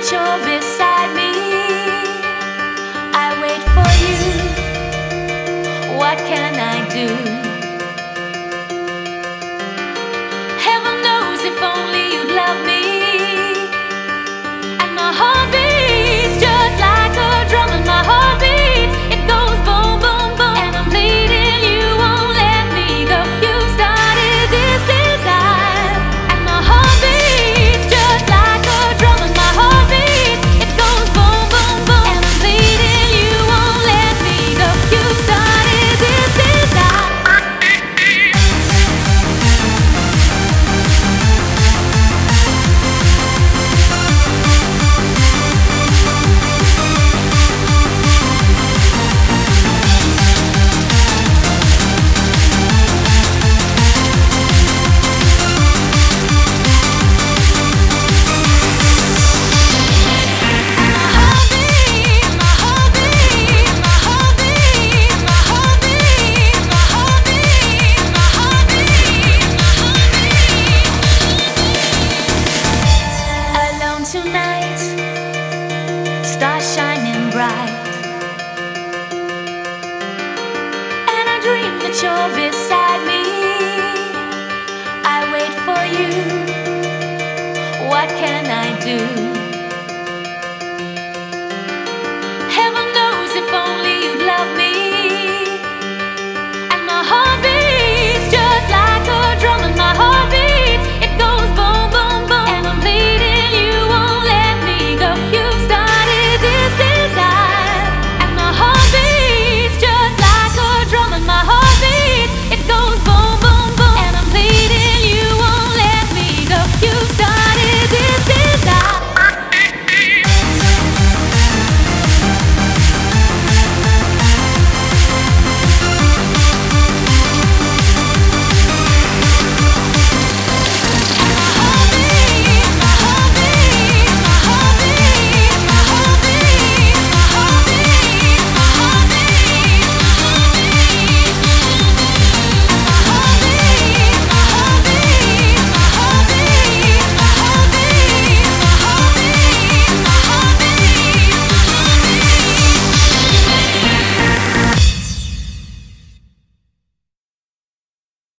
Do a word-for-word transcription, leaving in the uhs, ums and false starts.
that you're beside me. I wait for you. What can I do? Heaven knows if only you'd love me. And my heart beats just like a drum, and my heart beats, it goes boom, boom, boom. And I'm bleeding, you won't let me go. You started this desire, and my heart beats just like a drum, and my heart beats, it goes boom, boom, boom. And I'm bleeding, you won't let me go. You started this desire. Tonight, stars shining bright, and I dream that you're beside me. I wait for you. What can I do?